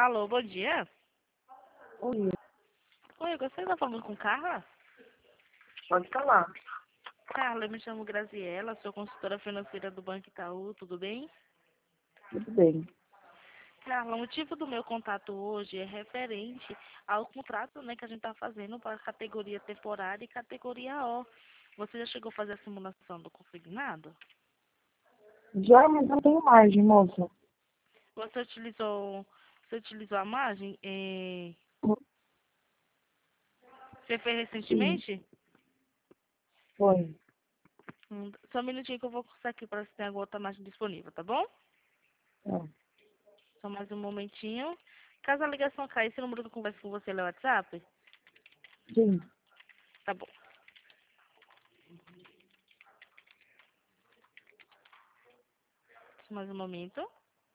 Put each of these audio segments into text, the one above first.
Alô, bom dia. Oi, Oi, eu gostaria de estar falando com Carla. pode falar. Carla, eu me chamo Graziela, sou consultora financeira do Banco Itaú, tudo bem? Tudo bem. Carla, o motivo do meu contato hoje é referente ao contrato, né, que a gente está fazendo para a categoria temporária e categoria O. Você já chegou a fazer a simulação do consignado? Já, mas não tenho margem, moça. Você utilizou a margem? Você fez Sim, recentemente? foi. Só um minutinho que eu vou cursar aqui para ver se tem alguma outra margem disponível, tá bom? É. Só mais um momentinho. Caso a ligação cair, esse número que eu converso com você é o WhatsApp? Sim. Tá bom. Só mais um momento.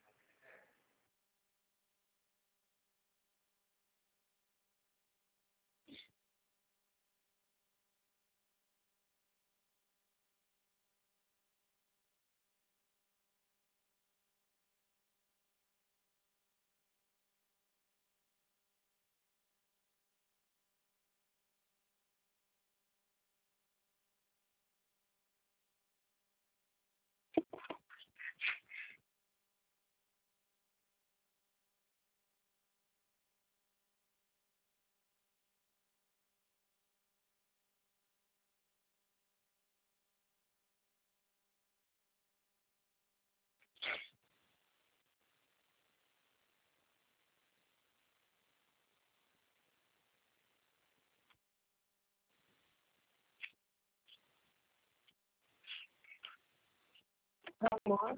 Amor,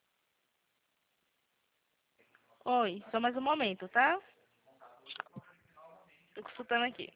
Oi, só mais um momento, tá? Tô consultando aqui.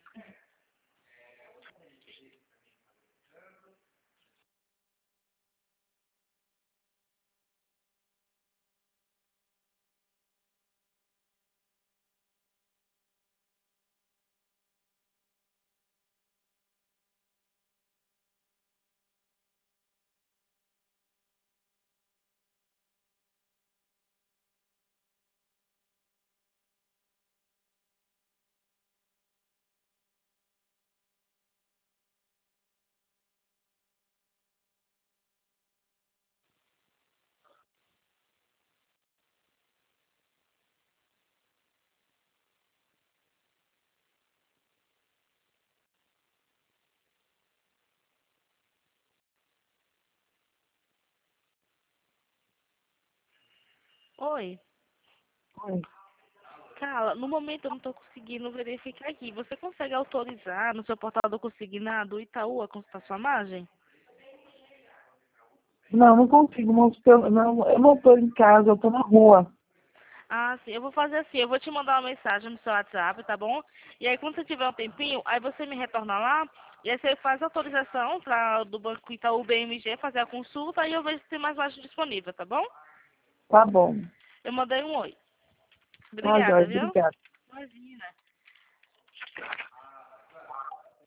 Oi. oi. Carla, no momento eu não tô conseguindo verificar aqui. Você consegue autorizar no seu portal do consignado do Itaú a consultar sua margem? Não, não consigo, moça. Porque eu não tô em casa, eu tô na rua. Ah, sim. Eu vou fazer assim. Eu vou te mandar uma mensagem no seu WhatsApp, tá bom? E aí, quando você tiver um tempinho, aí você me retorna lá. E aí você faz a autorização para do Banco Itaú BMG fazer a consulta. E eu vejo se tem mais margem disponível, tá bom? Tá bom. Eu mandei um oi. Tá, Jorge, Obrigada, viu? obrigada. Imagina.